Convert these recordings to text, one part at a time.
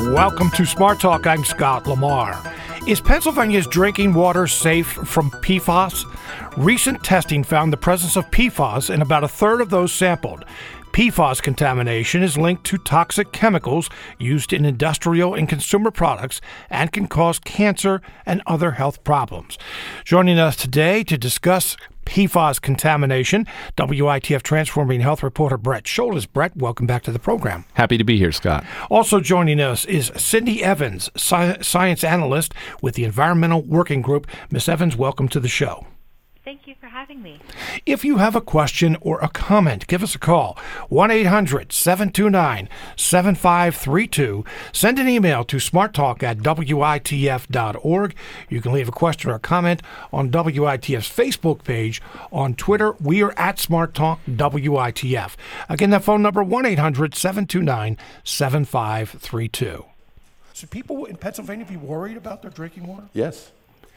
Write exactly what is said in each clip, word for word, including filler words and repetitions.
Welcome to Smart Talk. I'm Scott Lamar. Is Pennsylvania's drinking water safe from P F A S? Recent testing found the presence of P F A S in about a third of those sampled. P F A S contamination is linked to toxic chemicals used in industrial and consumer products and can cause cancer and other health problems. Joining us today to discuss P F A S contamination, W I T F Transforming Health reporter Brett Sholdis. Brett, welcome back to the program. Happy to be here, Scott. Also joining us is Cindy Evans, sci- science analyst with the Environmental Working Group. Miz Evans, welcome to the show. Thank you for having me. If you have a question or a comment, give us a call, one eight hundred seven two nine seven five three two. Send an email to smarttalk at W I T F dot org. You can leave a question or a comment on W I T F's Facebook page. On Twitter, we are at SmartTalk W I T F. Again, that phone number, one eight hundred seven two nine seven five three two. Should people in Pennsylvania be worried about their drinking water? Yes.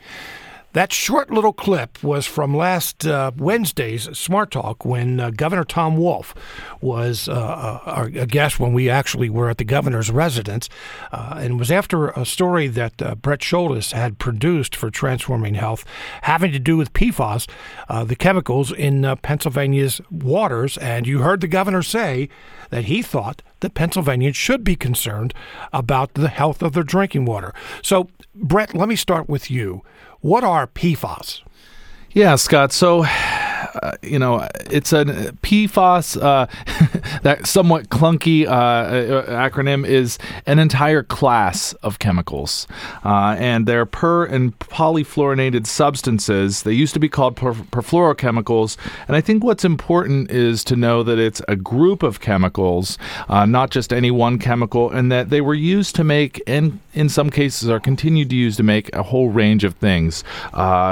That short little clip was from last uh, Wednesday's Smart Talk when uh, Governor Tom Wolf was uh, our, a guest when we actually were at the governor's residence. Uh, and it was after a story that uh, Brett Sholdis had produced for Transforming Health having to do with P F A S, uh, the chemicals in uh, Pennsylvania's waters. And you heard the governor say that he thought that Pennsylvanians should be concerned about the health of their drinking water. So, Brett, let me start with you. What are P F A S? Yeah, Scott. So, uh, you know, it's a P F A S, uh, that somewhat clunky uh, acronym is an entire class of chemicals. Uh, and they're per and polyfluorinated substances. They used to be called per- perfluorochemicals. And I think what's important is to know that it's a group of chemicals, uh, not just any one chemical, and that they were used to make, and in some cases are continued to use to make a whole range of things. Uh,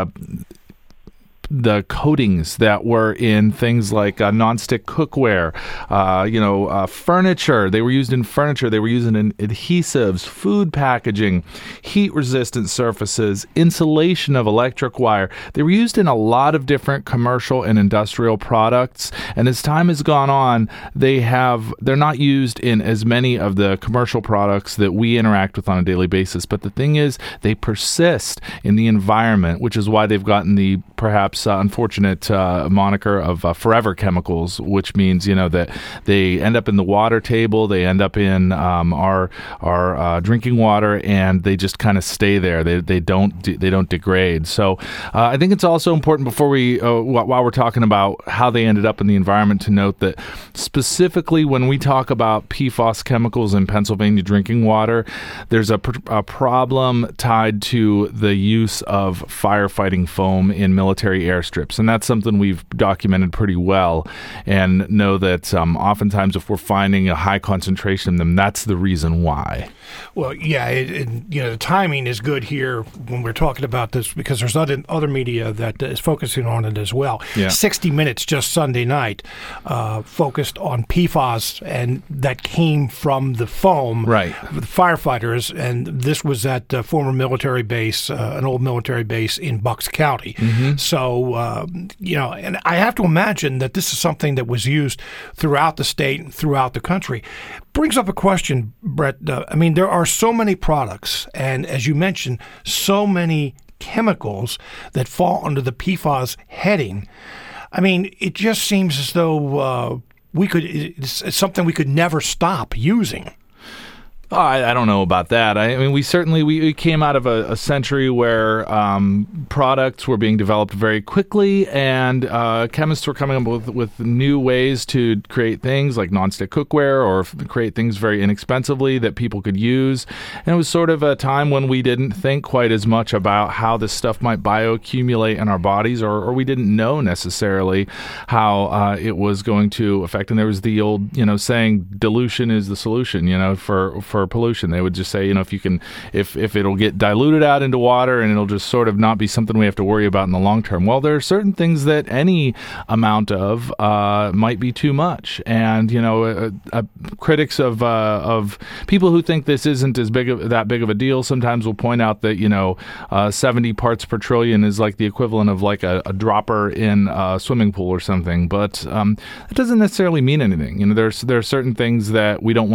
the coatings that were in things like uh, nonstick cookware, uh, you know, uh, furniture. They were used in furniture. They were used in adhesives, food packaging, heat-resistant surfaces, insulation of electric wire. They were used in a lot of different commercial and industrial products. And as time has gone on, they have they're not used in as many of the commercial products that we interact with on a daily basis. But the thing is, they persist in the environment, which is why they've gotten the perhaps Uh, unfortunate uh, moniker of uh, forever chemicals, which means, you know, that they end up in the water table, they end up in um, our our uh, drinking water, and they just kind of stay there. They they don't de- they don't degrade. So uh, I think it's also important before we uh, while we're talking about how they ended up in the environment to note that specifically when we talk about P F A S chemicals in Pennsylvania drinking water, there's a, pr- a problem tied to the use of firefighting foam in military airstrips, and that's something we've documented pretty well, and know that um, oftentimes if we're finding a high concentration of them, that's the reason why. Well, yeah, it, it, you know, the timing is good here when we're talking about this because there's other other media that is focusing on it as well. Yeah. sixty minutes just Sunday night uh, focused on P F A S, and that came from the foam, right? The firefighters, and this was at a former military base, uh, an old military base in Bucks County. Mm-hmm. So, uh, you know, and I have to imagine that this is something that was used throughout the state and throughout the country. Brings up a question, Brett. Uh, I mean, there are so many products, and as you mentioned, so many chemicals that fall under the P F A S heading. I mean, it just seems as though uh, we could, it's, it's something we could never stop using. Oh, I, I don't know about that. I, I mean, we certainly we, we came out of a, a century where um, products were being developed very quickly, and uh, chemists were coming up with, with new ways to create things like nonstick cookware or f- create things very inexpensively that people could use. And it was sort of a time when we didn't think quite as much about how this stuff might bioaccumulate in our bodies, or, or we didn't know necessarily how uh, it was going to affect. And there was the old, you know, saying dilution is the solution, you know, for for For pollution. They would just say, you know, if you can, if if it'll get diluted out into water and it'll just sort of not be something we have to worry about in the long term. Well, there are certain things that any amount of uh, might be too much, and you know, uh, uh, critics of uh, of people who think this isn't as big of that big of a deal sometimes will point out that you know, uh, seventy parts per trillion is like the equivalent of like a, a dropper in a swimming pool or something. But um, it doesn't necessarily mean anything. You know, there's there are certain things that we don't want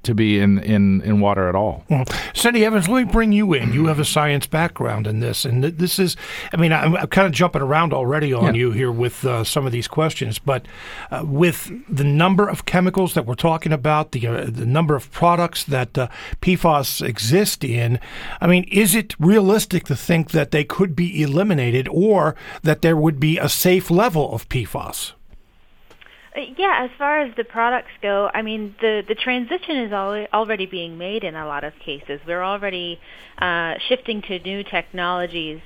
to be in, in, in water at all. Well, Cindy Evans, let me bring you in. You have a science background in this, and this is, I mean, I'm, I'm kind of jumping around already on yeah. you here with uh, some of these questions, but uh, with the number of chemicals that we're talking about, the uh, the number of products that uh, P FAS exist in, I mean, is it realistic to think that they could be eliminated or that there would be a safe level of P FAS? Yeah, as far as the products go, I mean, the, the transition is al- already being made in a lot of cases. We're already uh, shifting to new technologies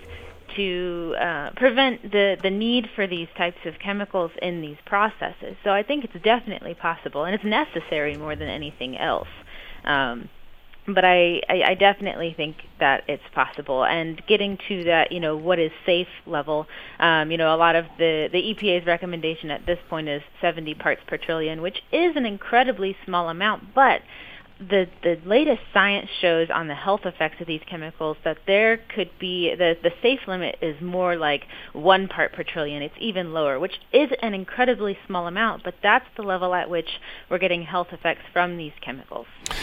to uh, prevent the, the need for these types of chemicals in these processes. So I think it's definitely possible, and it's necessary more than anything else. Um, But I, I, I definitely think that it's possible. And getting to that, you know, what is safe level, um, you know, a lot of the, the E P A's recommendation at this point is seventy parts per trillion, which is an incredibly small amount. But the the latest science shows on the health effects of these chemicals that there could be, the, the safe limit is more like one part per trillion. It's even lower, which is an incredibly small amount, but that's the level at which we're getting health effects from these chemicals.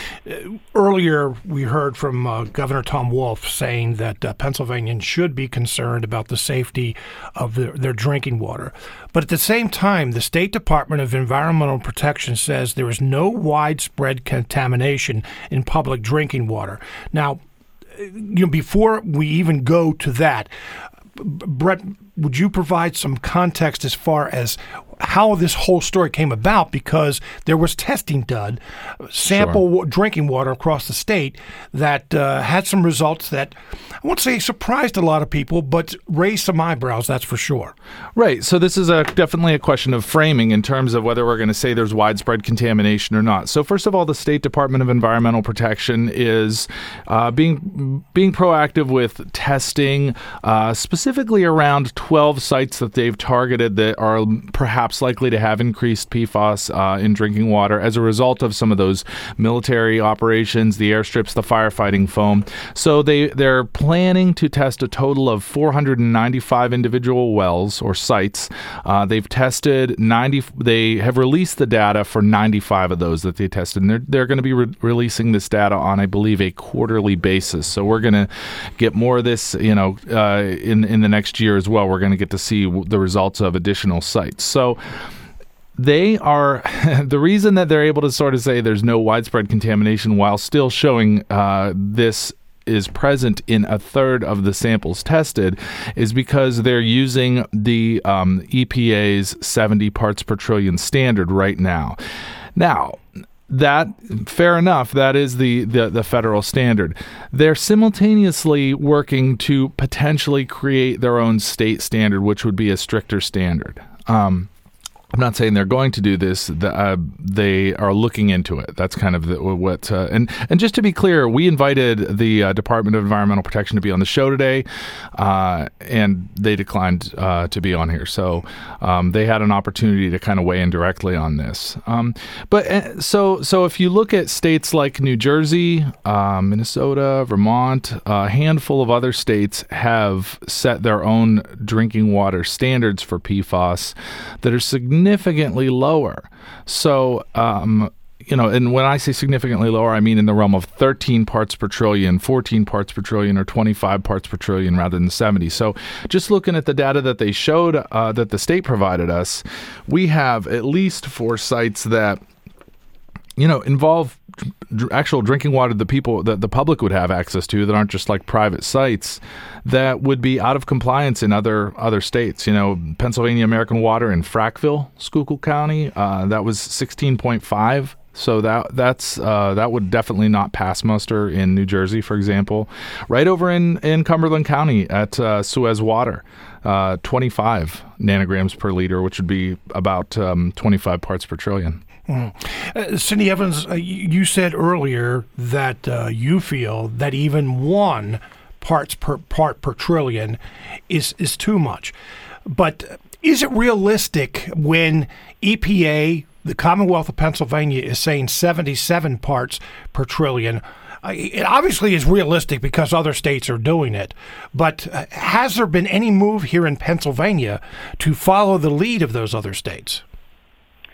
Earlier, we heard from uh, Governor Tom Wolf saying that uh, Pennsylvanians should be concerned about the safety of their, their drinking water. But at the same time, the State Department of Environmental Protection says there is no widespread contamination in public drinking water. Now, you know, before we even go to that, Brett, would you provide some context as far as how this whole story came about? Because there was testing done, sample sure. drinking water across the state that uh, had some results that, I won't say surprised a lot of people, but raised some eyebrows, that's for sure. Right. So this is a definitely a question of framing in terms of whether we're going to say there's widespread contamination or not. So first of all, the State Department of Environmental Protection is uh, being being proactive with testing, uh, specifically around twelve sites that they've targeted that are perhaps likely to have increased P FAS uh, in drinking water as a result of some of those military operations, the airstrips, the firefighting foam. So they, they're planning to test a total of four hundred ninety-five individual wells or sites. Uh, they've tested ninety. They have released the data for ninety-five of those that they tested, and they're, they're going to be re- releasing this data on, I believe, a quarterly basis. So we're going to get more of this, you know, uh, in in the next year as well. We're going to get to see the results of additional sites. So they are the reason that they're able to sort of say there's no widespread contamination while still showing uh, this is present in a third of the samples tested is because they're using the um, E P A's seventy parts per trillion standard right now. Now, that, fair enough, that is the, the, the federal standard. They're simultaneously working to potentially create their own state standard, which would be a stricter standard. Um, I'm not saying they're going to do this. The, uh, they are looking into it. That's kind of the, what. Uh, and and just to be clear, we invited the uh, Department of Environmental Protection to be on the show today, uh, and they declined uh, to be on here. So um, they had an opportunity to kind of weigh in directly on this. Um, but uh, so so if you look at states like New Jersey, uh, Minnesota, Vermont, a handful of other states have set their own drinking water standards for P FAS that are significant. significantly lower. So, um, you know, and when I say significantly lower, I mean in the realm of thirteen parts per trillion, fourteen parts per trillion, or twenty-five parts per trillion rather than seventy. So just looking at the data that they showed, uh, that the state provided us, we have at least four sites that, you know, involve actual drinking water that people that the public would have access to that aren't just like private sites that would be out of compliance in other other states. You know, Pennsylvania American Water in Frackville, Schuylkill County, uh, that was sixteen point five. So that that's uh, that would definitely not pass muster in New Jersey, for example. Right over in, in Cumberland County at uh, Suez Water, uh, twenty-five nanograms per liter, which would be about um, twenty-five parts per trillion. Mm. Uh, Cindy Evans, uh, you said earlier that uh, you feel that even one parts per part per trillion is is too much. But is it realistic when E P A, the Commonwealth of Pennsylvania, is saying seventy-seven parts per trillion? Uh, it obviously is realistic because other states are doing it. But uh, has there been any move here in Pennsylvania to follow the lead of those other states?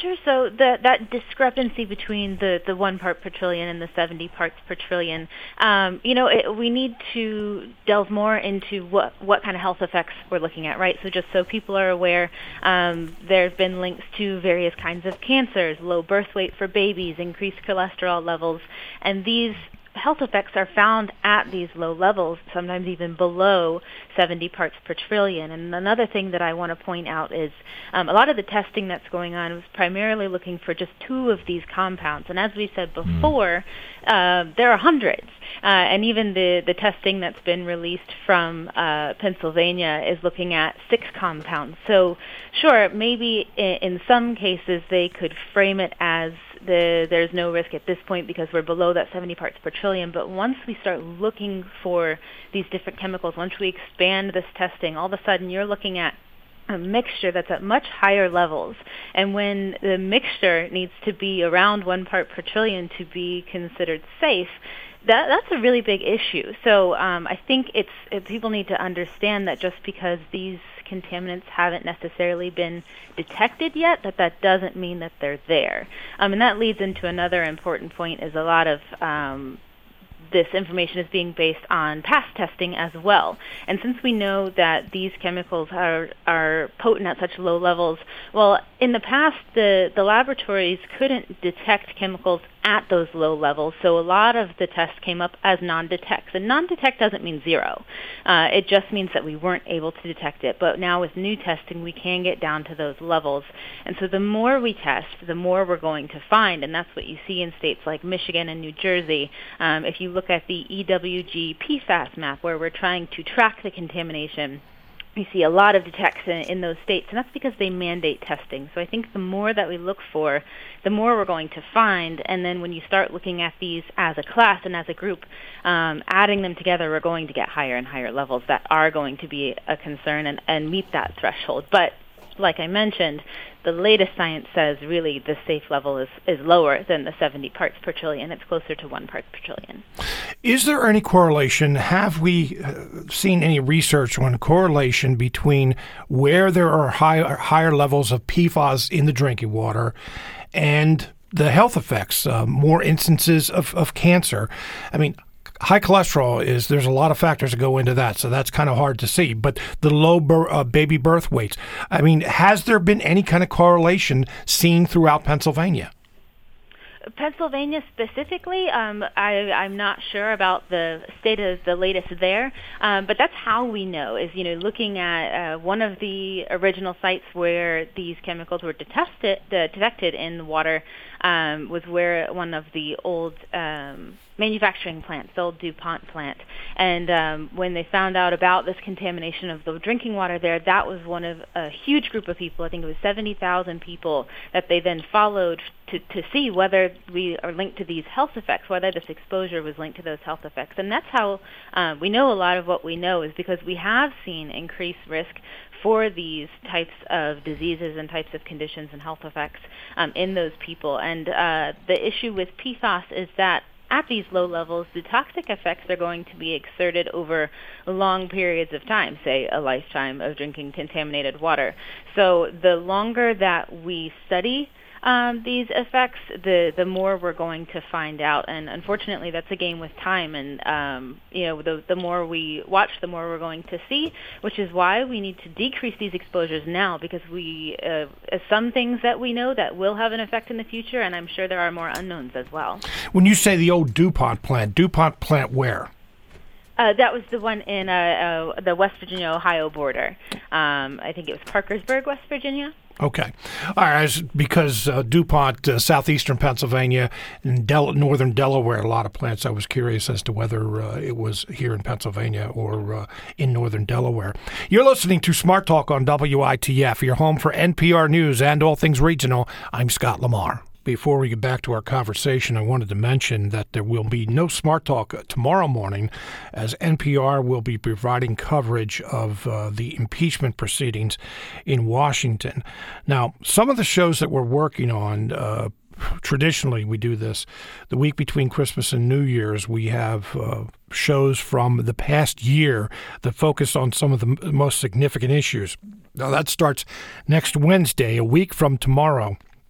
Sure. So the, that discrepancy between the, the one part per trillion and the seventy parts per trillion, um, you know, it, we need to delve more into what, what kind of health effects we're looking at, right? So just so people are aware, um, there have been links to various kinds of cancers, low birth weight for babies, increased cholesterol levels, and these health effects are found at these low levels, sometimes even below seventy parts per trillion. And another thing that I want to point out is um, a lot of the testing that's going on was primarily looking for just two of these compounds. And as we said before, uh, there are hundreds. Uh, and even the, the testing that's been released from uh, Pennsylvania is looking at six compounds. So sure, maybe in, in some cases they could frame it as the, there's no risk at this point because we're below that seventy parts per trillion. But once we start looking for these different chemicals, once we expand this testing, all of a sudden you're looking at a mixture that's at much higher levels. And when the mixture needs to be around one part per trillion to be considered safe, that that's a really big issue. So um, I think it's it, people need to understand that just because these contaminants haven't necessarily been detected yet, that that doesn't mean that they're there. Um, and that leads into another important point, is a lot of um, this information is being based on past testing as well. And since we know that these chemicals are are potent at such low levels, well, in the past, the, the laboratories couldn't detect chemicals at those low levels, so a lot of the tests came up as non-detects. And non-detect doesn't mean zero. Uh, it just means that we weren't able to detect it. But now with new testing, we can get down to those levels. And so the more we test, the more we're going to find. And that's what you see in states like Michigan and New Jersey. Um, if you look at the E W G P FAS map, where we're trying to track the contamination, you see a lot of detects in, in those states, and that's because they mandate testing. So I think the more that we look for, the more we're going to find. And then when you start looking at these as a class and as a group, um, adding them together, we're going to get higher and higher levels that are going to be a concern and, and meet that threshold. But like I mentioned, the latest science says really the safe level is, is lower than the seventy parts per trillion. It's closer to one part per trillion. Is there any correlation? Have we seen any research on correlation between where there are high, higher levels of P FAS in the drinking water and the health effects, uh, more instances of, of cancer? I mean, high cholesterol is, there's a lot of factors that go into that, so that's kind of hard to see. But the low bur- uh, baby birth weights, I mean, has there been any kind of correlation seen throughout Pennsylvania? Pennsylvania specifically, um, I, I'm not sure about the state of the latest there, um, but that's how we know, is, you know, looking at uh, one of the original sites where these chemicals were detected, uh, detected in the water um, was where one of the old um, manufacturing plants, the old DuPont plant. And um, when they found out about this contamination of the drinking water there, that was one of a huge group of people. I think it was seventy thousand people that they then followed to, to see whether we are linked to these health effects, whether this exposure was linked to those health effects. And that's how uh, we know a lot of what we know, is because we have seen increased risk for these types of diseases and types of conditions and health effects um, in those people. And uh, the issue with P FAS is that at these low levels, the toxic effects are going to be exerted over long periods of time, say a lifetime of drinking contaminated water. So the longer that we study um, these effects, the the more we're going to find out. And unfortunately, that's a game with time. And um, you know, the the more we watch, the more we're going to see. Which is why we need to decrease these exposures now, because we uh, some things that we know that will have an effect in the future, and I'm sure there are more unknowns as well. When you say the old DuPont plant, DuPont plant where? Uh, that was the one in uh, uh, the West Virginia-Ohio border. Um, I think it was Parkersburg, West Virginia. Okay. All right. Because uh, DuPont, uh, southeastern Pennsylvania, and Del- northern Delaware, a lot of plants. I was curious as to whether uh, it was here in Pennsylvania or uh, in northern Delaware. You're listening to Smart Talk on W I T F, your home for N P R News and all things regional. I'm Scott Lamar. Before we get back to our conversation, I wanted to mention that there will be no Smart Talk tomorrow morning, as N P R will be providing coverage of uh, the impeachment proceedings in Washington. Now, some of the shows that we're working on, uh, traditionally we do this, the week between Christmas and New Year's, we have uh, shows from the past year that focus on some of the m- most significant issues. Now, that starts next Wednesday, a week from tomorrow.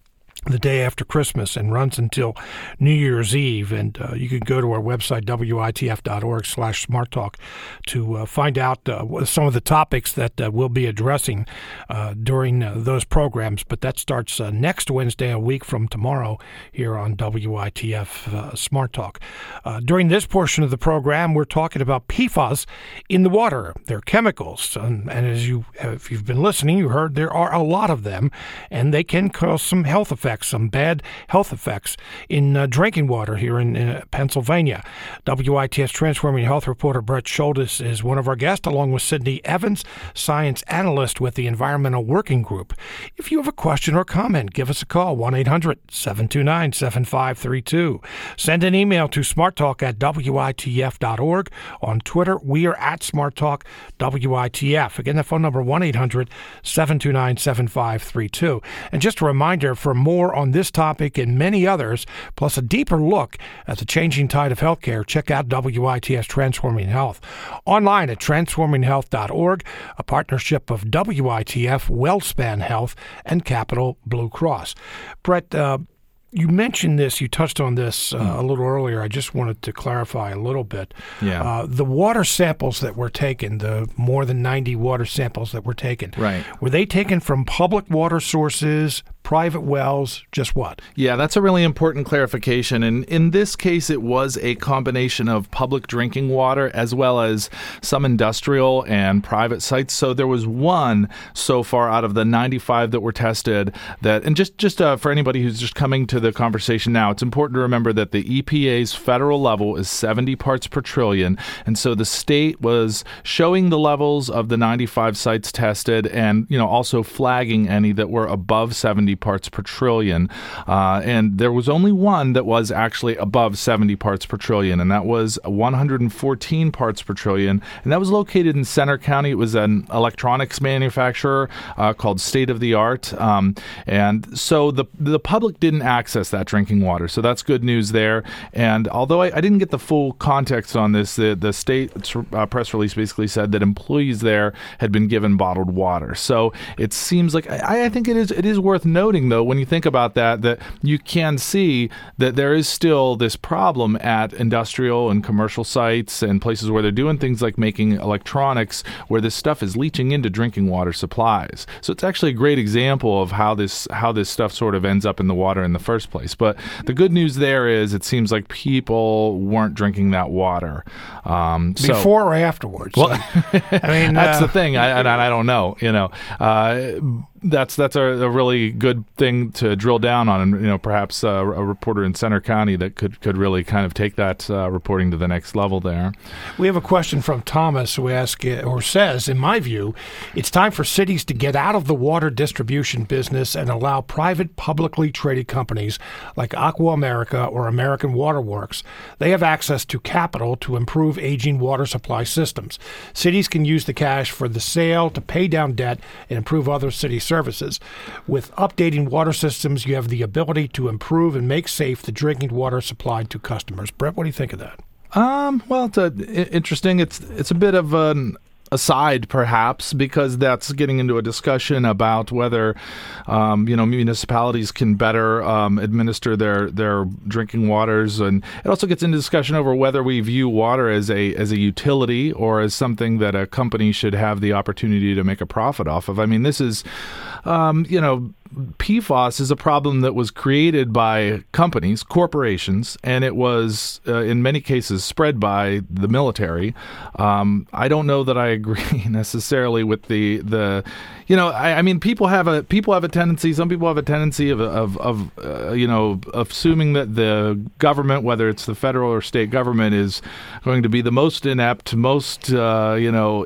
the day after Christmas and runs until New Year's Eve. And uh, you can go to our website, W I T F dot org slash smart talk, to uh, find out uh, some of the topics that uh, we'll be addressing uh, during uh, those programs. But that starts uh, next Wednesday, a week from tomorrow, here on W I T F uh, Smart Talk. Uh, during this portion of the program, we're talking about P F A S in the water. They're chemicals. And, and as you, if you've been listening, you heard there are a lot of them, and they can cause some health effects. Some bad health effects in uh, drinking water here in, in Pennsylvania. W I T F's Transforming Health reporter Brett Schultes is one of our guests, along with Sydney Evans, science analyst with the Environmental Working Group. If you have a question or comment, give us a call, one eight hundred seven two nine seven five three two. Send an email to smarttalk at W I T F dot org. On Twitter, we are at SmartTalk W I T F. Again, the phone number, one eight hundred seven two nine seven five three two. And just a reminder, for more on this topic and many others, plus a deeper look at the changing tide of healthcare, check out W I T F's Transforming Health online at transforming health dot org, a partnership of W I T F, WellSpan Health, and Capital Blue Cross. Brett, uh, you mentioned this, you touched on this uh, mm. a little earlier. I just wanted to clarify a little bit. Yeah. Uh, the water samples that were taken, the more than ninety water samples that were taken, right. were they taken from public water sources, private wells, just what? Yeah, that's a really important clarification. And in this case, it was a combination of public drinking water as well as some industrial and private sites. So there was one so far out of the ninety-five that were tested that, and just, just uh, for anybody who's just coming to the conversation now, it's important to remember that the E P A's federal level is seventy parts per trillion. And so the state was showing the levels of the ninety-five sites tested and, you know, also flagging any that were above seventy parts per trillion. Uh, and there was only one that was actually above seventy parts per trillion, and that was one hundred fourteen parts per trillion. And that was located in Center County. It was an electronics manufacturer uh, called State of the Art. Um, and so the, the public didn't access that drinking water. So that's good news there. And although I, I didn't get the full context on this, the, the state uh, press release basically said that employees there had been given bottled water. So it seems like, I, I think it is it is worth noting, though, when you think about that, that you can see that there is still this problem at industrial and commercial sites and places where they're doing things like making electronics, where this stuff is leaching into drinking water supplies. So it's actually a great example of how this how this stuff sort of ends up in the water in the first place. But the good news there is it seems like people weren't drinking that water. Um, so, Before or afterwards? Well, I mean, that's uh, the thing. I, I, I don't know, you know. Uh, That's that's a, a really good thing to drill down on, and you know, perhaps uh, a reporter in Center County that could, could really kind of take that uh, reporting to the next level there. We have a question from Thomas who asks, or says, in my view, it's time for cities to get out of the water distribution business and allow private, publicly traded companies like Aqua America or American Water Works. They have access to capital to improve aging water supply systems. Cities can use the cash for the sale to pay down debt and improve other city services. Services. With updating water systems, you have the ability to improve and make safe the drinking water supplied to customers. Brett, what do you think of that? Um, well, it's a, interesting. It's it's a bit of an aside, perhaps, because that's getting into a discussion about whether, um, you know, municipalities can better um, administer their their drinking waters, and it also gets into discussion over whether we view water as a as a utility or as something that a company should have the opportunity to make a profit off of. I mean, this is, um, you know. P FAS is a problem that was created by companies, corporations, and it was, uh, in many cases, spread by the military. Um, I don't know that I agree necessarily with the the. You know, I, I mean, people have a people have a tendency. Some people have a tendency of of, of uh, you know, assuming that the government, whether it's the federal or state government, is going to be the most inept, most uh, you know,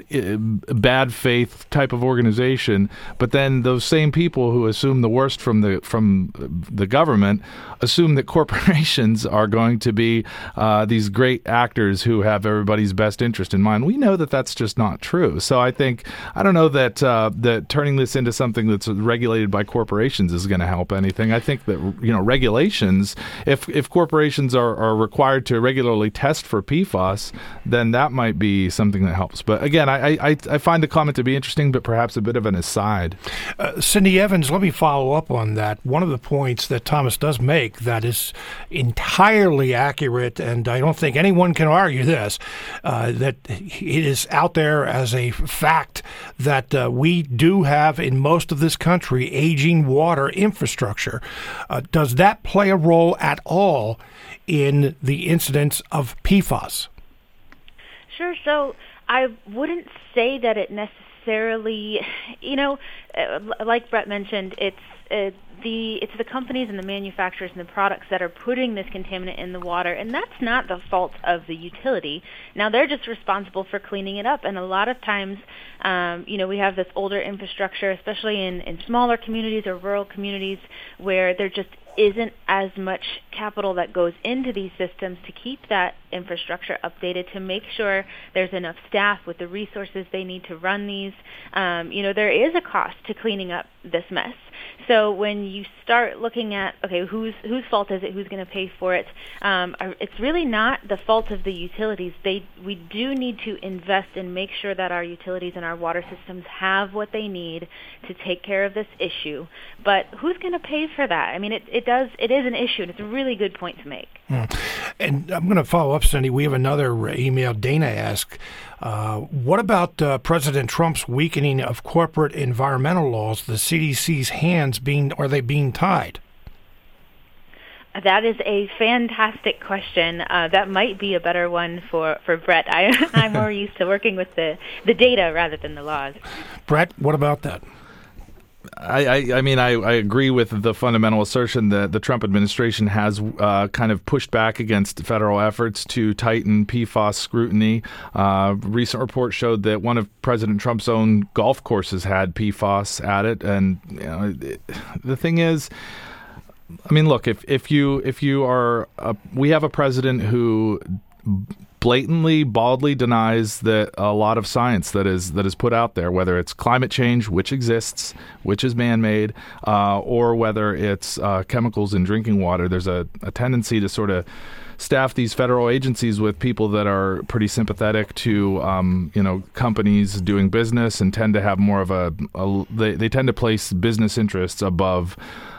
bad faith type of organization. But then those same people who assume the worst from the from the government assume that corporations are going to be uh, these great actors who have everybody's best interest in mind. We know that that's just not true. So I think I don't know that uh, that. turning this into something that's regulated by corporations is going to help anything. I think that, you know, regulations, if if corporations are, are required to regularly test for P FAS, then that might be something that helps. But again, I I, I find the comment to be interesting, but perhaps a bit of an aside. Uh, Cindy Evans, let me follow up on that. One of the points that Thomas does make that is entirely accurate, and I don't think anyone can argue this, uh, that it is out there as a fact that uh, we do have in most of this country aging water infrastructure. Uh, does that play a role at all in the incidence of P FAS? Sure. So I wouldn't say that it necessarily, you know, uh, like Brett mentioned, it's uh, the it's the companies and the manufacturers and the products that are putting this contaminant in the water, and that's not the fault of the utility. Now, they're just responsible for cleaning it up, and a lot of times, um, you know, we have this older infrastructure, especially in, in smaller communities or rural communities, where there just isn't as much capital that goes into these systems to keep that infrastructure updated, to make sure there's enough staff with the resources they need to run these. Um, you know, there is a cost to cleaning up this mess. So when you start looking at, okay, whose whose fault is it? Who's going to pay for it? Um, it's really not the fault of the utilities. They we do need to invest and make sure that our utilities and our water systems have what they need to take care of this issue. But who's going to pay for that? I mean, it, it does it is an issue, and it's a really good point to make. Hmm. And I'm going to follow up, Cindy. We have another email. Dana asked, uh, what about uh, President Trump's weakening of corporate environmental laws? The C D C's hands being, are they being tied? That is a fantastic question. Uh, that might be a better one for, for Brett. I, I'm more used to working with the, the data rather than the laws. Brett, what about that? I, I, I mean, I, I agree with the fundamental assertion that the Trump administration has uh, kind of pushed back against federal efforts to tighten P FAS scrutiny. Uh, recent reports showed that one of President Trump's own golf courses had P FAS at it. And you know, it, the thing is, I mean, look, if, if you if you are, a, we have a president who blatantly, baldly denies that a lot of science that is that is put out there, whether it's climate change, which exists, which is man-made, uh, or whether it's uh, chemicals in drinking water. There's a, a tendency to sort of staff these federal agencies with people that are pretty sympathetic to, um, you know, companies doing business and tend to have more of a, a they, they tend to place business interests above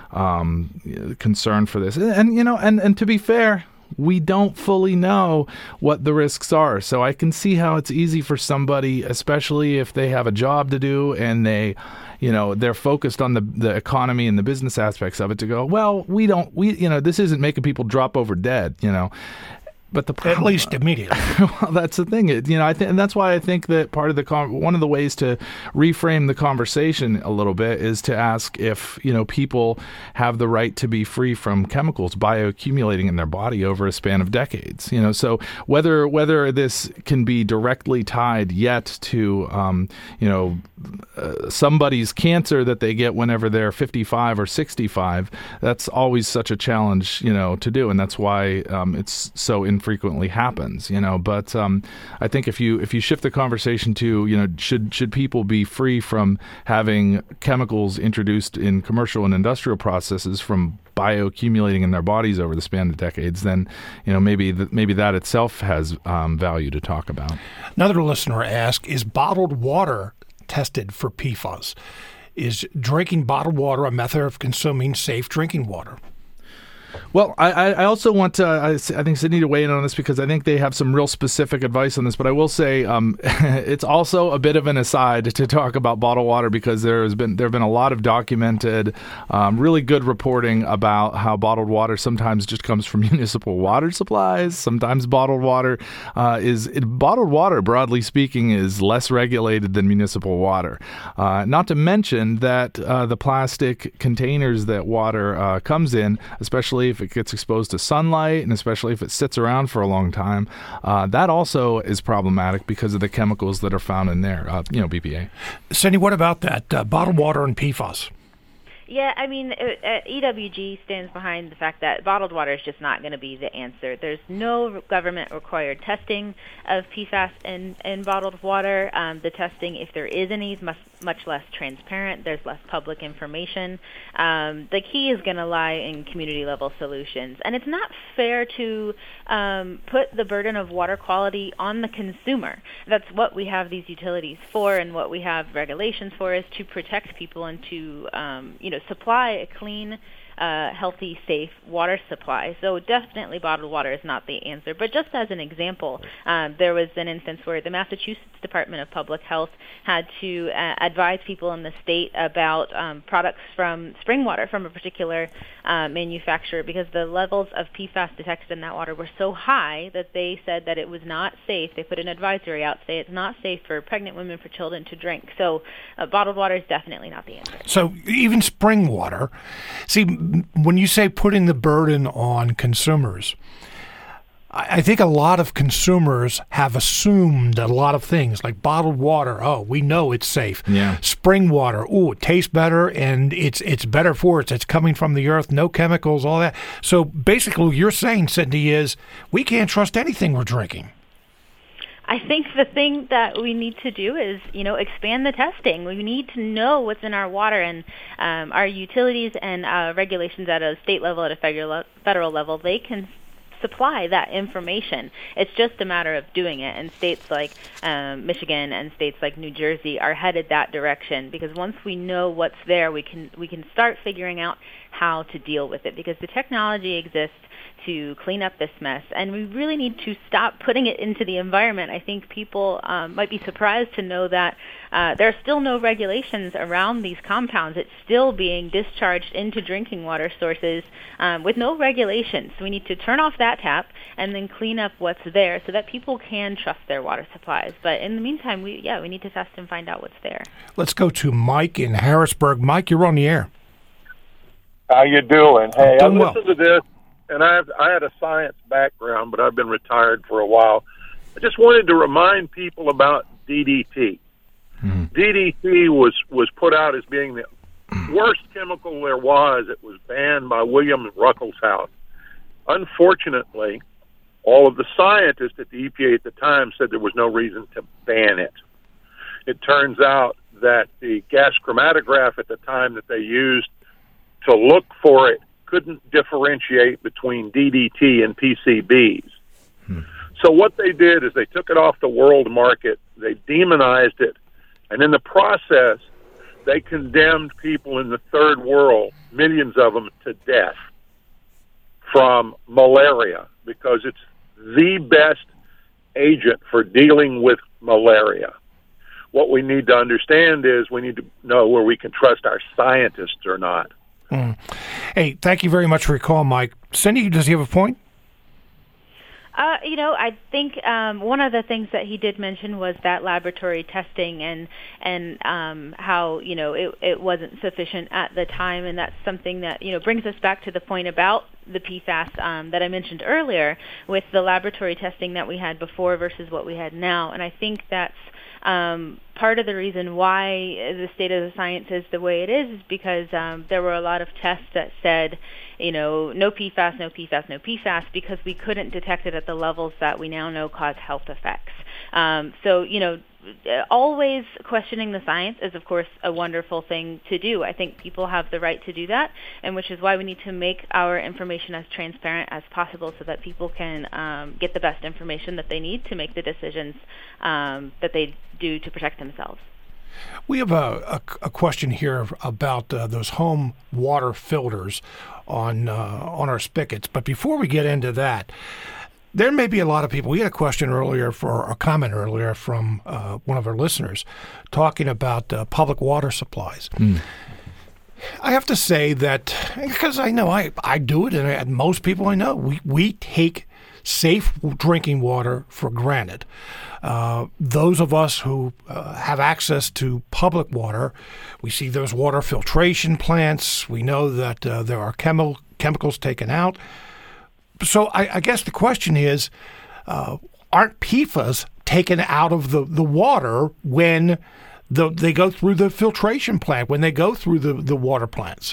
um, concern for this. And, and you know, and, and to be fair, we don't fully know what the risks are. So I can see how it's easy for somebody, especially if they have a job to do and they, you know, they're focused on the, the economy and the business aspects of it, to go, well, we don't, we, you know, this isn't making people drop over dead, you know. But the problem, at least immediately. Well, that's the thing. It, you know, I think, and that's why I think that part of the con- one of the ways to reframe the conversation a little bit is to ask if, you know, people have the right to be free from chemicals bioaccumulating in their body over a span of decades. You know, so whether whether this can be directly tied yet to, um, you know, uh, somebody's cancer that they get whenever they're fifty-five or sixty-five, that's always such a challenge, you know, to do, and that's why um, it's so in infrequently happens, you know. But um, I think if you if you shift the conversation to, you know, should should people be free from having chemicals introduced in commercial and industrial processes from bioaccumulating in their bodies over the span of decades, then, you know, maybe th- maybe that itself has um, value to talk about. Another listener asked, is bottled water tested for P FAS? Is drinking bottled water a method of consuming safe drinking water? Well, I, I also want to, I, I think Sydney to weigh in on this, because I think they have some real specific advice on this. But I will say um, it's also a bit of an aside to talk about bottled water, because there has been there have been a lot of documented, um, really good reporting about how bottled water sometimes just comes from municipal water supplies. Sometimes bottled water uh, is it, bottled water, broadly speaking, is less regulated than municipal water. Uh, not to mention that uh, the plastic containers that water uh, comes in, especially if it gets exposed to sunlight, and especially if it sits around for a long time, uh, that also is problematic because of the chemicals that are found in there, uh, you know, B P A. Cindy, what about that? Uh, bottled water and P FAS? Yeah, I mean, uh, E W G stands behind the fact that bottled water is just not going to be the answer. There's no government-required testing of P FAS in, in bottled water. Um, the testing, if there is any, is much, much less transparent. There's less public information. Um, the key is going to lie in community-level solutions. And it's not fair to um, put the burden of water quality on the consumer. That's what we have these utilities for, and what we have regulations for is to protect people and to, um, you know, supply a clean, uh, healthy, safe water supply. So definitely bottled water is not the answer. But just as an example, um, there was an instance where the Massachusetts Department of Public Health had to uh, advise people in the state about um, products from spring water from a particular uh, manufacturer, because the levels of P FAS detected in that water were so high that they said that it was not safe. They put an advisory out, say it's not safe for pregnant women, for children to drink. So uh, bottled water is definitely not the answer. So even spring water, see, when you say putting the burden on consumers, I think a lot of consumers have assumed a lot of things, like bottled water. Oh, we know it's safe. Yeah. Spring water. Oh, it tastes better, and it's it's better for us. It's coming from the earth, no chemicals, all that. So basically, what you're saying, Cindy, is we can't trust anything we're drinking. I think the thing that we need to do is, you know, expand the testing. We need to know what's in our water, and um, our utilities and uh, regulations at a state level, at a federal federal level, they can supply that information. It's just a matter of doing it. And states like um, Michigan and states like New Jersey are headed that direction, because once we know what's there, we can we can start figuring out how to deal with it, because the technology exists to clean up this mess, and we really need to stop putting it into the environment. I think people um, might be surprised to know that uh, there are still no regulations around these compounds. It's still being discharged into drinking water sources um, with no regulations. So we need to turn off that tap and then clean up what's there so that people can trust their water supplies. But in the meantime, we yeah, we need to test and find out what's there. Let's go to Mike in Harrisburg. Mike, you're on the air. How you doing? Hey, I Doing well. listened to this, and I have, I had a science background, but I've been retired for a while. I just wanted to remind people about D D T. Hmm. D D T was, was put out as being the worst chemical there was. It was banned by William Ruckelshaus. Unfortunately, all of the scientists at the E P A at the time said there was no reason to ban it. It turns out that the gas chromatograph at the time that they used to look for it couldn't differentiate between D D T and P C Bs. Hmm. So what they did is they took it off the world market, they demonized it, and in the process, they condemned people in the third world, millions of them, to death from malaria, because it's the best agent for dealing with malaria. What we need to understand is we need to know where we can trust our scientists or not. Mm. Hey, thank you very much for your call, Mike. Cindy, does he have a point? Uh, you know, I think um, one of the things that he did mention was that laboratory testing and and um, how, you know, it, it wasn't sufficient at the time, and that's something that, you know, brings us back to the point about the P FAS um, that I mentioned earlier, with the laboratory testing that we had before versus what we had now. And I think that's Um, part of the reason why the state of the science is the way it is is because um, there were a lot of tests that said, you know, no P FAS, no P FAS, no P FAS, because we couldn't detect it at the levels that we now know cause health effects. Um, so, you know, always questioning the science is, of course, a wonderful thing to do. I think people have the right to do that, and which is why we need to make our information as transparent as possible so that people can um, get the best information that they need to make the decisions um, that they do to protect themselves. We have a, a, a question here about uh, those home water filters on uh, on our spigots. But before we get into that, there may be a lot of people. We had a question earlier, for a comment earlier from uh, one of our listeners, talking about uh, public water supplies. Mm. I have to say that, because I know I, I do it, and, I, and most people I know, we, we take safe drinking water for granted. Uh, those of us who uh, have access to public water, we see those water filtration plants. We know that uh, there are chemi- chemicals taken out. So I, I guess the question is, uh, aren't P FAS taken out of the, the water when the, they go through the filtration plant when they go through the, the water plants.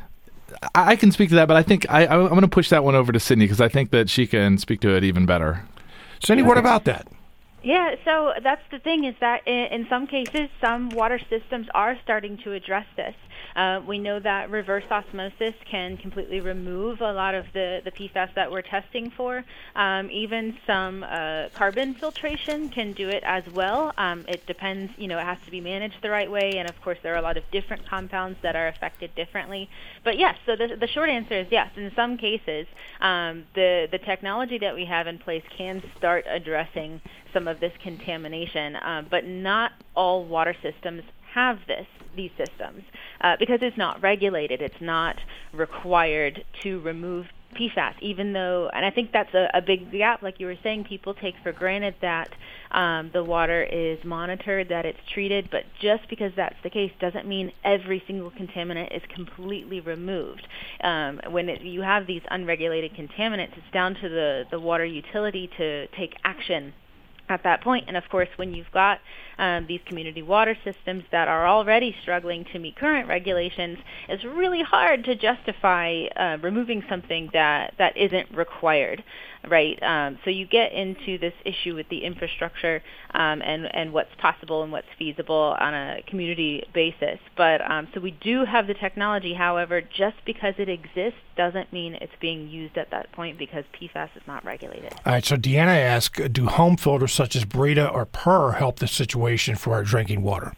I can speak to that, but I think I, I'm going to push that one over to Sydney because I think that she can speak to it even better. Sydney, what about that? Yeah, so that's the thing is that in, in some cases, some water systems are starting to address this. Uh, we know that reverse osmosis can completely remove a lot of the, the P FAS that we're testing for. Um, even some uh, carbon filtration can do it as well. Um, it depends, you know, it has to be managed the right way, and of course there are a lot of different compounds that are affected differently. But yes, so the, the short answer is yes. In some cases, um, the, the technology that we have in place can start addressing some of this contamination, uh, but not all water systems have this, these systems, uh, because it's not regulated. It's not required to remove P FAS, even though, and I think that's a, a big gap, like you were saying, people take for granted that um, the water is monitored, that it's treated, but just because that's the case doesn't mean every single contaminant is completely removed. Um, when it, you have these unregulated contaminants, it's down to the, the water utility to take action at that point. And of course, when you've got um, these community water systems that are already struggling to meet current regulations, it's really hard to justify uh, removing something that, that isn't required, right? Um, so you get into this issue with the infrastructure um, and, and what's possible and what's feasible on a community basis. But um, so we do have the technology. However, just because it exists doesn't mean it's being used at that point because P FAS is not regulated. All right, so Deanna asks, do home filters such as Brita or Purr help the situation for our drinking water?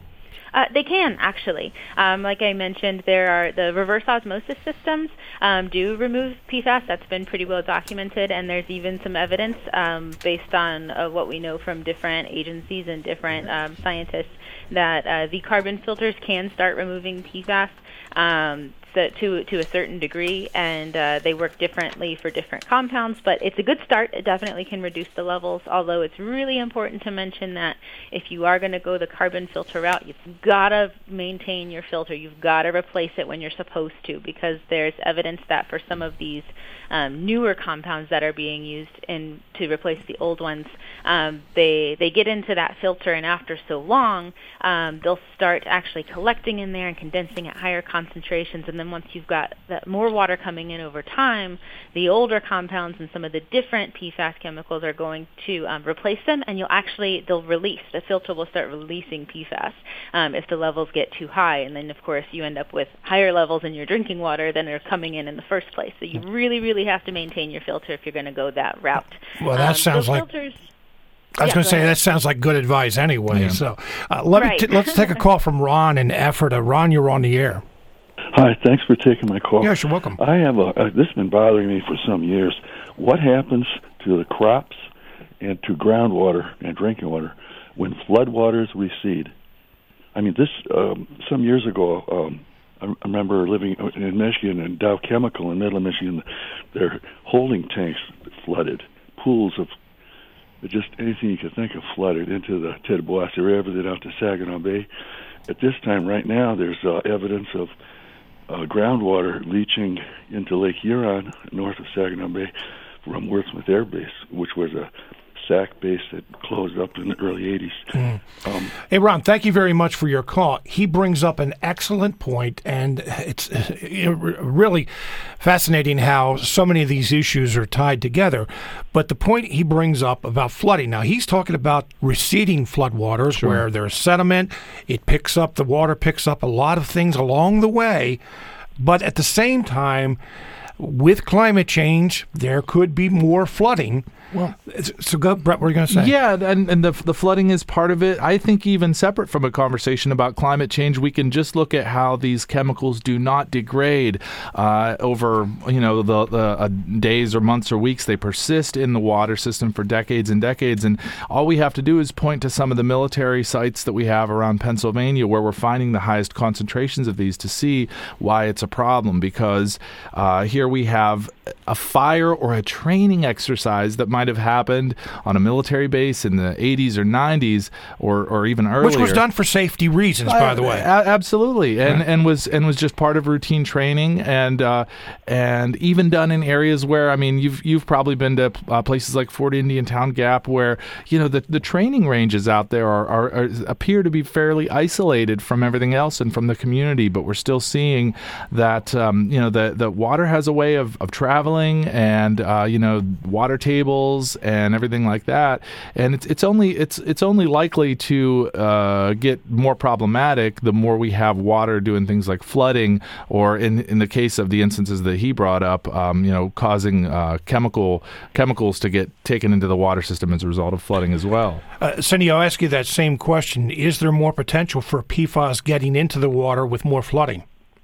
Uh, they can, actually. Um, like I mentioned, there are the reverse osmosis systems um, do remove P FAS. That's been pretty well documented, and there's even some evidence um, based on uh, what we know from different agencies and different um, scientists that uh, the carbon filters can start removing P FAS um, so to to a certain degree, and uh, they work differently for different compounds, but it's a good start. It definitely can reduce the levels, although it's really important to mention that if you are going to go the carbon filter route, you've got to maintain your filter. You've got to replace it when you're supposed to, because there's evidence that for some of these um, newer compounds that are being used in to replace the old ones, um, they they get into that filter, and after so long, um, they'll start actually collecting in there and condensing at higher concentrations, and then once you've got that more water coming in over time, the older compounds and some of the different P FAS chemicals are going to um, replace them, and you'll actually, they'll release, the filter will start releasing P FAS um, if the levels get too high, and then of course you end up with higher levels in your drinking water than are coming in in the first place. So you really, really have to maintain your filter if you're going to go that route. Well, that um, sounds like... Filters, I was yeah, going to say, ahead. that sounds like good advice anyway. Yeah. So uh, let Right. me t- let's take a call from Ron in Ephrata. Ron, you're on the air. Hi, thanks for taking my call. Yes, you're welcome. I have a, uh, this has been bothering me for some years. What happens to the crops and to groundwater and drinking water when floodwaters recede? I mean, this, um, some years ago, um, I remember living in Michigan and Dow Chemical in Midland, Michigan, their holding tanks flooded, pools of just anything you could think of flooded into the Tittabawassee River, then out to Saginaw Bay. At this time, right now, there's uh, evidence of uh, groundwater leaching into Lake Huron, north of Saginaw Bay, from Wurtsmith Air Base, which was a S A C base that closed up in the early eighties. Mm. Um, hey, Ron, thank you very much for your call. He brings up an excellent point, and it's really fascinating how so many of these issues are tied together. But the point he brings up about flooding, now he's talking about receding floodwaters, sure, where there's sediment, it picks up, the water picks up a lot of things along the way, but at the same time, with climate change, there could be more flooding. Well, so go, Brett, what are you going to say? Yeah, and, and the the flooding is part of it. I think even separate from a conversation about climate change, we can just look at how these chemicals do not degrade uh, over, you know, the, the uh, days or months or weeks. They persist in the water system for decades and decades. And all we have to do is point to some of the military sites that we have around Pennsylvania where we're finding the highest concentrations of these to see why it's a problem. Because uh, here we have a fire or a training exercise that might have happened on a military base in the eighties or nineties or, or even earlier. Which was done for safety reasons, by the way. Uh, absolutely, and and was and was just part of routine training, and uh, and even done in areas where, I mean, you've you've probably been to uh, places like Fort Indian Town Gap, where you know the, the training ranges out there are, are, are appear to be fairly isolated from everything else and from the community, but we're still seeing that um, you know the the water has a way of, of traveling, and uh, you know water tables and everything like that, and it's it's only it's it's only likely to uh, get more problematic the more we have water doing things like flooding, or in in the case of the instances that he brought up, um, you know, causing uh, chemical chemicals to get taken into the water system as a result of flooding as well. Uh, Cindy, I'll ask you that same question. Is there more potential for P F A S getting into the water with more flooding?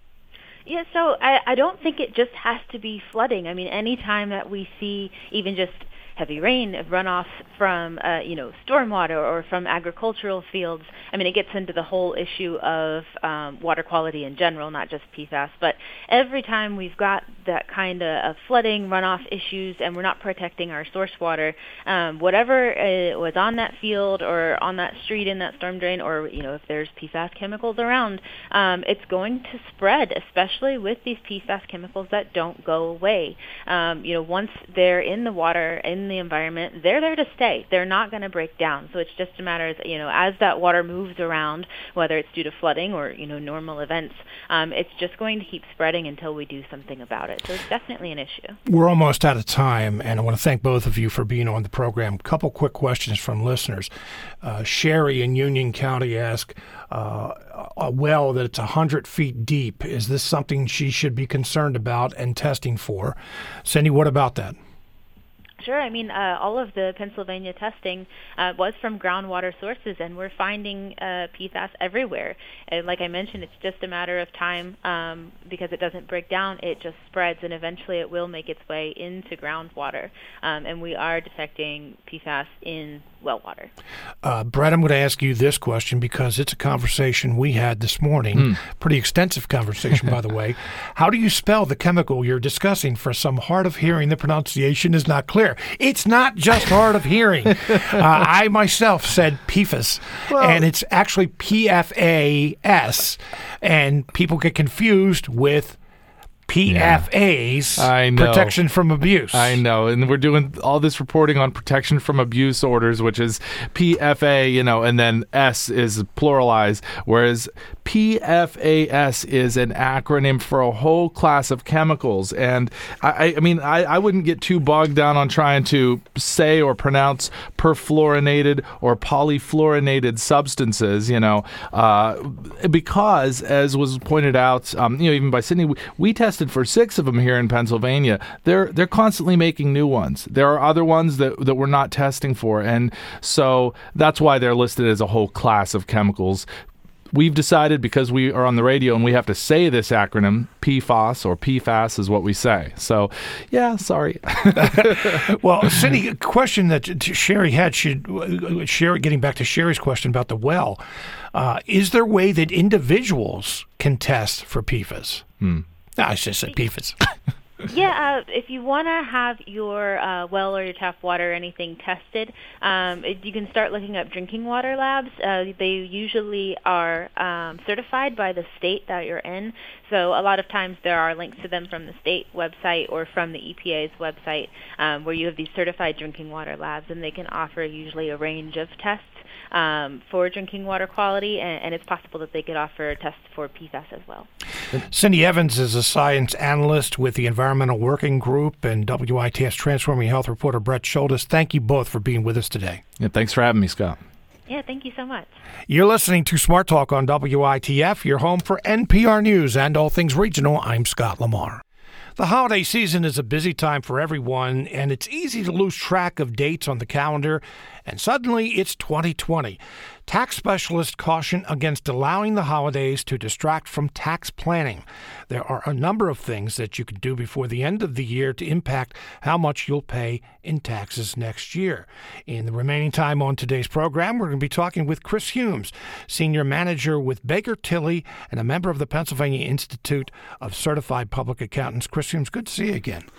Yeah, so I, I don't think it just has to be flooding. I mean, any time that we see even just heavy rain, runoff from, uh, you know, stormwater or from agricultural fields. I mean, it gets into the whole issue of um, water quality in general, not just P F A S. But every time we've got that kind of, of flooding, runoff issues, and we're not protecting our source water, um, whatever uh, was on that field or on that street in that storm drain, or, you know, if there's P F A S chemicals around, um, it's going to spread, especially with these P F A S chemicals that don't go away. Um, you know, once they're in the water, in the environment, they're there to stay. They're not going to break down. So it's just a matter of, you know, as that water moves around, whether it's due to flooding or, you know, normal events, um, it's just going to keep spreading until we do something about it. So it's definitely an issue. We're almost out of time, and I want to thank both of you for being on the program. A couple quick questions from listeners. Uh, Sherry in Union County asked, uh, a well that it's one hundred feet deep, is this something she should be concerned about and testing for? Cindy, what about that? Sure. I mean, uh, all of the Pennsylvania testing uh, was from groundwater sources, and we're finding uh, P F A S everywhere. And like I mentioned, it's just a matter of time um, because it doesn't break down. It just spreads, and eventually it will make its way into groundwater. Um, and we are detecting P F A S in well water. Uh, Brett, I'm going to ask you this question because it's a conversation we had this morning. Mm. Pretty extensive conversation, by the way. How do you spell the chemical you're discussing? For some hard of hearing, the pronunciation is not clear. It's not just hard of hearing. uh, I myself said P F A S, well, and it's actually P F A S, and people get confused with P F As, yeah. I know. Protection from Abuse. I know, and we're doing all this reporting on protection from abuse orders, which is P F A, you know, and then S is pluralized, whereas P F A S is an acronym for a whole class of chemicals. And I, I mean, I, I wouldn't get too bogged down on trying to say or pronounce perfluorinated or polyfluorinated substances, you know, uh, because, as was pointed out, um, you know, even by Sydney, we, we tested for six of them here in Pennsylvania. They're they're constantly making new ones. There are other ones that, that we're not testing for, and so that's why they're listed as a whole class of chemicals. We've decided, because we are on the radio and we have to say this acronym, P F A S or P F A S is what we say. So, yeah, sorry. Well, Cindy, a question that Sherry had, she, Sherry, getting back to Sherry's question about the well, uh, is there a way that individuals can test for P F A S? Hmm. No, I just said P F A S. Yeah, uh, if you want to have your uh, well or your tap water or anything tested, um, it, you can start looking up drinking water labs. Uh, they usually are um, certified by the state that you're in. So a lot of times there are links to them from the state website or from the E P A's website um, where you have these certified drinking water labs, and they can offer usually a range of tests Um, for drinking water quality, and, and it's possible that they could offer tests for P F A S as well. Cindy Evans is a science analyst with the Environmental Working Group, and W I T F's Transforming Health reporter Brett Schultes. Thank you both for being with us today. Yeah, thanks for having me, Scott. Yeah, thank you so much. You're listening to Smart Talk on W I T F, your home for N P R News and all things regional. I'm Scott Lamar. The holiday season is a busy time for everyone, and it's easy to lose track of dates on the calendar, and suddenly it's twenty twenty. Tax specialists caution against allowing the holidays to distract from tax planning. There are a number of things that you can do before the end of the year to impact how much you'll pay in taxes next year. In the remaining time on today's program, we're going to be talking with Chris Humes, Senior Manager with Baker Tilly and a member of the Pennsylvania Institute of Certified Public Accountants. Chris Humes, good to see you again.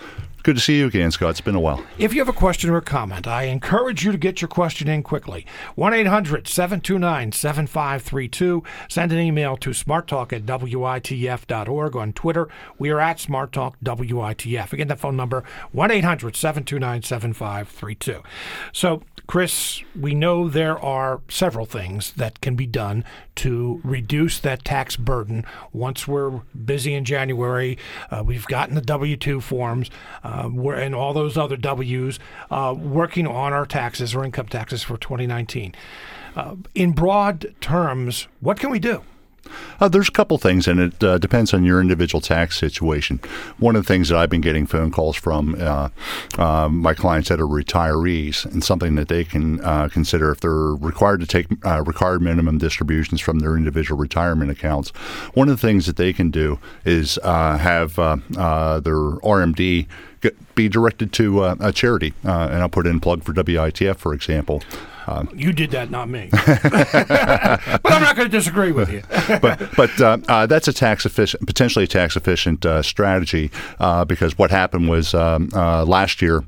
Good to see you again, Scott. It's been a while. If you have a question or a comment, I encourage you to get your question in quickly. one eight hundred seven two nine seven five three two. Send an email to smarttalk at W I T F dot org. On Twitter, we are at SmartTalk W I T F. Again, the phone number, one eight hundred seven two nine seven five three two. So, Chris, we know there are several things that can be done to reduce that tax burden. Once we're busy in January, uh, we've gotten the W two forms, uh, we're, and all those other W's, uh, working on our taxes or income taxes for twenty nineteen. Uh, in broad terms, what can we do? Uh, there's a couple things, and it uh, depends on your individual tax situation. One of the things that I've been getting phone calls from uh, uh, my clients that are retirees, and something that they can uh, consider if they're required to take uh, required minimum distributions from their individual retirement accounts. One of the things that they can do is uh, have uh, uh, their R M D get, be directed to uh, a charity, uh, and I'll put in a plug for W I T F, for example. Um, you did that, not me. But I'm not going to disagree with you. but but uh, uh, that's a tax efficient, potentially a tax efficient uh, strategy uh, because what happened was um, uh, last year.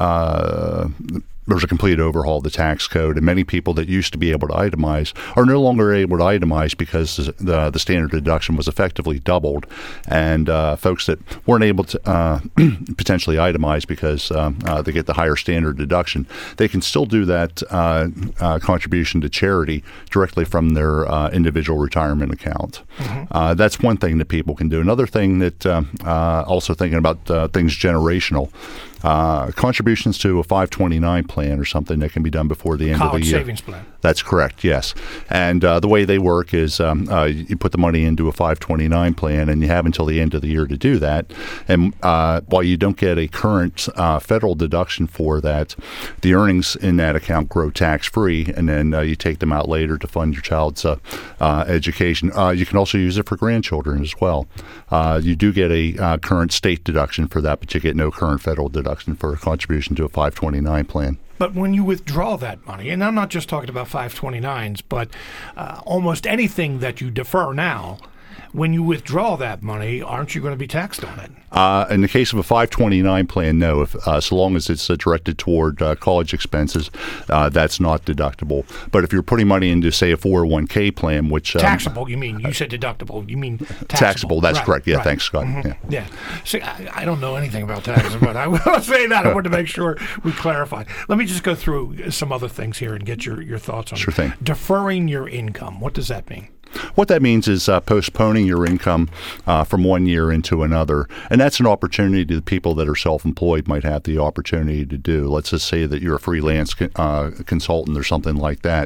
Uh, There was a complete overhaul of the tax code, and many people that used to be able to itemize are no longer able to itemize because the the standard deduction was effectively doubled, and uh, folks that weren't able to uh, potentially itemize because um, uh, they get the higher standard deduction, they can still do that uh, uh, contribution to charity directly from their uh, individual retirement account. Mm-hmm. Uh, that's one thing that people can do. Another thing that uh, uh, also thinking about uh, things generational. Uh, contributions to a five twenty-nine plan or something that can be done before the end College of the year. savings plan. That's correct, yes. And uh, the way they work is um, uh, you put the money into a five twenty-nine plan, and you have until the end of the year to do that. And uh, while you don't get a current uh, federal deduction for that, the earnings in that account grow tax-free, and then uh, you take them out later to fund your child's uh, uh, education. Uh, you can also use it for grandchildren as well. Uh, you do get a uh, current state deduction for that, but you get no current federal deduction for a contribution to a five twenty-nine plan. But when you withdraw that money, and I'm not just talking about five twenty-nines, but uh, almost anything that you defer now, when you withdraw that money, aren't you going to be taxed on it? Uh, in the case of a five twenty-nine plan, no. If uh, so long as it's uh, directed toward uh, college expenses, uh, that's not deductible. But if you're putting money into, say, a four oh one k plan, which um, taxable, you mean? You said deductible. You mean taxable? Taxable. That's right, correct. Yeah, right. Thanks, Scott. Mm-hmm. Yeah. yeah. See, I, I don't know anything about taxes, but I will say that. I wanted to make sure we clarify. Let me just go through some other things here and get your, your thoughts on Sure it. thing. Deferring your income. What does that mean? What that means is uh, postponing your income uh, from one year into another. And that's an opportunity that people that are self-employed might have the opportunity to do. Let's just say that you're a freelance uh, consultant or something like that.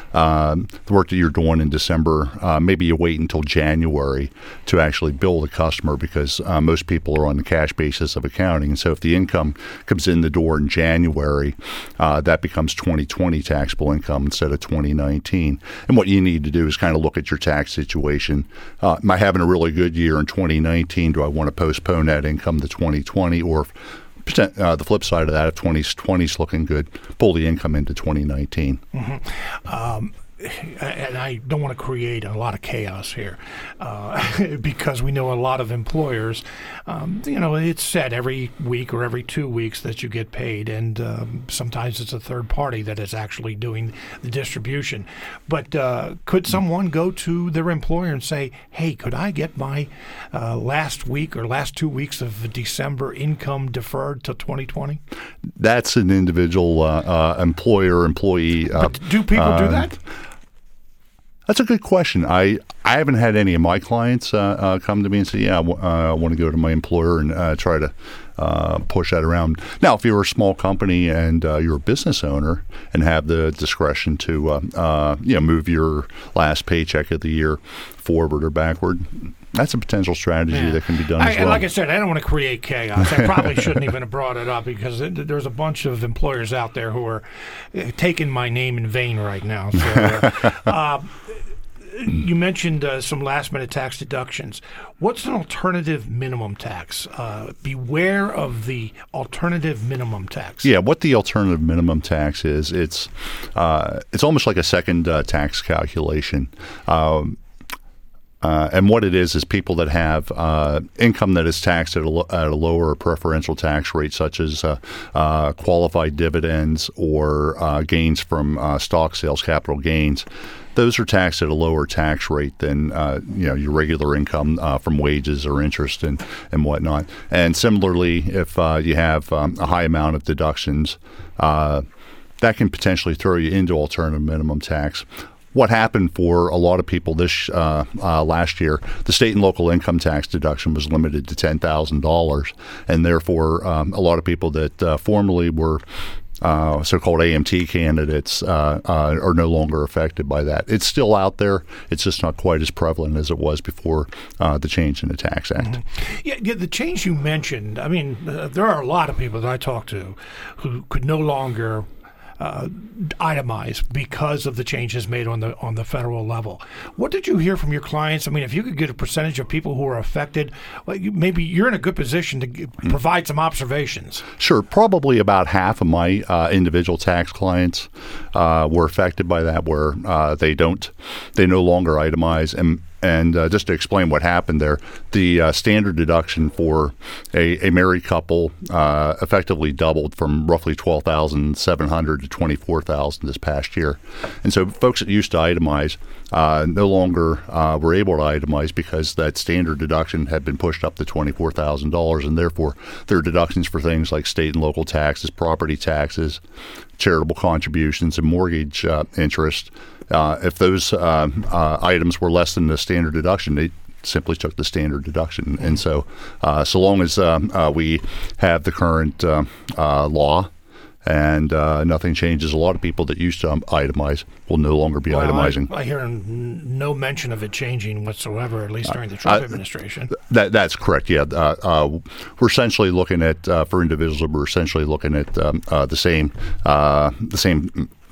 Um, the work that you're doing in December, uh, maybe you wait until January to actually bill the customer because uh, most people are on the cash basis of accounting. And so if the income comes in the door in January, uh, that becomes twenty twenty taxable income instead of twenty nineteen. And what you need to do is kind of look at your tax situation. Uh, am I having a really good year in twenty nineteen? Do I want to postpone that income to twenty twenty? Or uh, the flip side of that, if twenty twenty is looking good, pull the income into twenty nineteen. Mm-hmm. Um, and I don't want to create a lot of chaos here uh, because we know a lot of employers, um, you know, it's said every week or every two weeks that you get paid, and um, sometimes it's a third party that is actually doing the distribution. But uh, could someone go to their employer and say, hey, could I get my uh, last week or last two weeks of December income deferred to twenty twenty? That's an individual uh, uh, employer-employee. Uh, but do people uh, do that? That's a good question. I, I haven't had any of my clients uh, uh, come to me and say, yeah, I, w- uh, I want to go to my employer and uh, try to uh, push that around. Now, if you're a small company and uh, you're a business owner and have the discretion to uh, uh, you know, move your last paycheck of the year forward or backward, that's a potential strategy yeah. that can be done I, as well. Like I said, I don't want to create chaos. I probably shouldn't even have brought it up because it, there's a bunch of employers out there who are uh, taking my name in vain right now. So, uh, uh, you mentioned uh, some last-minute tax deductions. What's an alternative minimum tax? Uh, beware of the alternative minimum tax. Yeah, what the alternative minimum tax is, it's uh, it's almost like a second uh, tax calculation. Um, Uh, and what it is is people that have uh, income that is taxed at a, lo- at a lower preferential tax rate, such as uh, uh, qualified dividends or uh, gains from uh, stock sales, capital gains. Those are taxed at a lower tax rate than uh, you know your regular income uh, from wages or interest and, and whatnot. And similarly, if uh, you have um, a high amount of deductions, uh, that can potentially throw you into alternative minimum tax. What happened for a lot of people this uh, uh, last year, the state and local income tax deduction was limited to ten thousand dollars, and therefore um, a lot of people that uh, formerly were uh, so-called A M T candidates uh, uh, are no longer affected by that. It's still out there. It's just not quite as prevalent as it was before uh, the change in the Tax Act. Mm-hmm. Yeah, yeah, the change you mentioned, I mean, uh, there are a lot of people that I talk to who could no longer Uh, itemize because of the changes made on the on the federal level. What did you hear from your clients? I mean, if you could get a percentage of people who are affected, well, you, maybe you're in a good position to g- mm. provide some observations. Sure. Probably about half of my uh, individual tax clients uh, were affected by that, where uh, they don't, they no longer itemize. And And uh, just to explain what happened there, the uh, standard deduction for a, a married couple uh, effectively doubled from roughly twelve thousand seven hundred dollars to twenty-four thousand dollars this past year. And so folks that used to itemize uh, no longer uh, were able to itemize because that standard deduction had been pushed up to twenty-four thousand dollars, and therefore their deductions for things like state and local taxes, property taxes, charitable contributions, and mortgage uh, interest, Uh, if those uh, uh, items were less than the standard deduction, they simply took the standard deduction. And so, uh, so long as uh, uh, we have the current uh, uh, law and uh, nothing changes, a lot of people that used to um, itemize will no longer be well, itemizing. I, I hear n- no mention of it changing whatsoever, at least during the Trump uh, administration. That that's correct. Yeah, uh, uh, we're essentially looking at uh, for individuals. We're essentially looking at um, uh, the same uh, the same.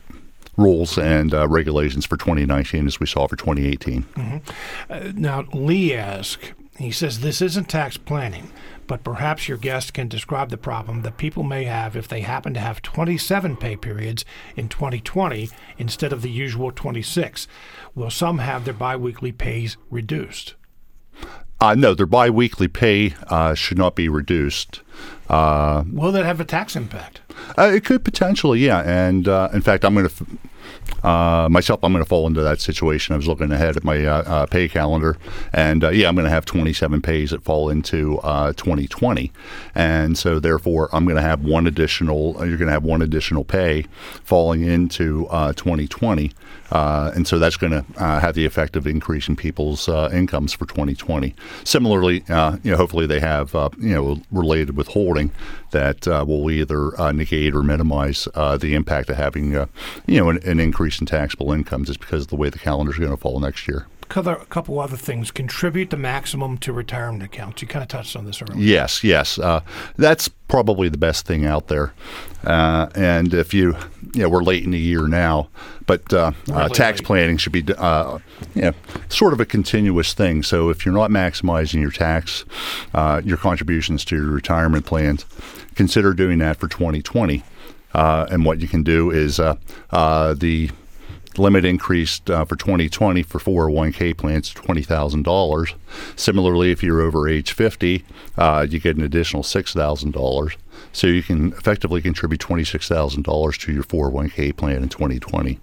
rules and uh, regulations for twenty nineteen as we saw for twenty eighteen. Mm-hmm. Uh, now, Lee asks, he says, this isn't tax planning, but perhaps your guest can describe the problem that people may have if they happen to have twenty-seven pay periods in twenty twenty instead of the usual twenty-six. Will some have their biweekly pays reduced? Uh, no, their biweekly pay uh, should not be reduced. Uh, Will that have a tax impact? Uh, it could potentially, yeah. And uh, in fact, I'm going to uh, myself. I'm going to fall into that situation. I was looking ahead at my uh, uh, pay calendar, and uh, yeah, I'm going to have twenty-seven pays that fall into uh, twenty twenty, and so therefore, I'm going to have one additional. You're going to have one additional pay falling into uh, twenty twenty, uh, and so that's going to uh, have the effect of increasing people's uh, incomes for twenty twenty. Similarly, uh, you know, hopefully they have uh, you know related withholding that uh, will either uh, negate or minimize uh, the impact of having uh, you know an, an increase in taxable income just because of the way the calendar is going to fall next year. Cover a couple other things. Contribute the maximum to retirement accounts. You kind of touched on this earlier. Yes, yes. Uh, that's probably the best thing out there. Uh, and if you, you know, we're late in the year now, but uh, really uh, tax late. planning should be, uh, you know, sort of a continuous thing. So if you're not maximizing your tax, uh, your contributions to your retirement plans, consider doing that for twenty twenty. Uh, and what you can do is uh, uh, the limit increased uh, for twenty twenty for four oh one k plans to twenty thousand dollars. Similarly, if you're over age fifty, uh, you get an additional six thousand dollars. So you can effectively contribute twenty-six thousand dollars to your four oh one k plan in twenty twenty.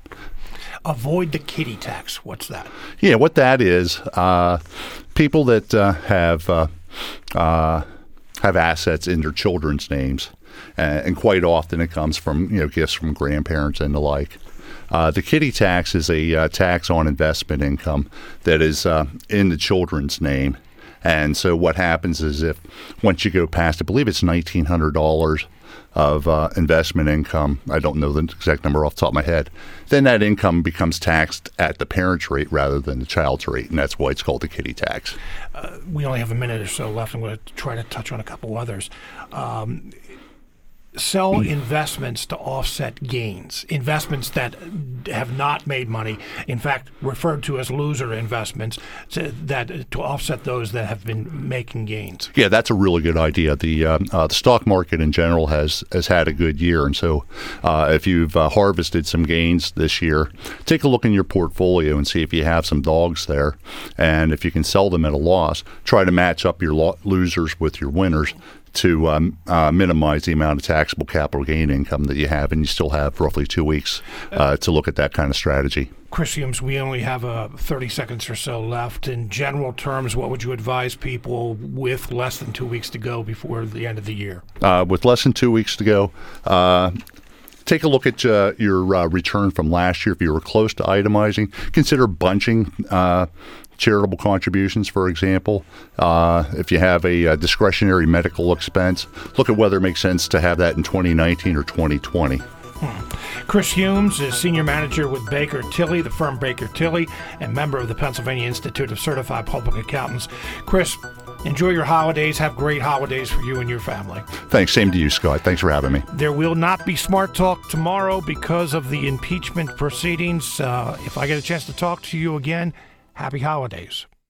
Avoid the kiddie tax. What's that? Yeah, what that is, uh, people that uh, have uh, uh, have assets in their children's names, uh, and quite often it comes from you know gifts from grandparents and the like. Uh, the kiddie tax is a uh, tax on investment income that is uh, in the children's name. And so what happens is if once you go past, I believe it's nineteen hundred dollars of uh, investment income, I don't know the exact number off the top of my head, then that income becomes taxed at the parent's rate rather than the child's rate, and that's why it's called the kiddie tax. Uh, we only have a minute or so left. I'm going to try to touch on a couple others. Um, sell investments to offset gains, investments that have not made money, in fact, referred to as loser investments, to, that to offset those that have been making gains. Yeah, that's a really good idea. The uh, uh, the stock market in general has has had a good year, and so uh, if you've uh, harvested some gains this year, take a look in your portfolio and see if you have some dogs there, and if you can sell them at a loss, try to match up your lo- losers with your winners to um, uh, minimize the amount of taxable capital gain income that you have, and you still have roughly two weeks uh, to look at that kind of strategy. Chris Humes, we only have uh, thirty seconds or so left. In general terms, what would you advise people with less than two weeks to go before the end of the year? Uh, with less than two weeks to go, uh, take a look at uh, your uh, return from last year. If you were close to itemizing, consider bunching uh, charitable contributions, for example. Uh, if you have a, a discretionary medical expense, look at whether it makes sense to have that in twenty nineteen or twenty twenty. Hmm. Chris Humes is Senior Manager with Baker Tilly, the firm Baker Tilly, and member of the Pennsylvania Institute of Certified Public Accountants. Chris, enjoy your holidays. Have great holidays for you and your family. Thanks. Same to you, Scott. Thanks for having me. There will not be Smart Talk tomorrow because of the impeachment proceedings. Uh, if I get a chance to talk to you again, happy holidays.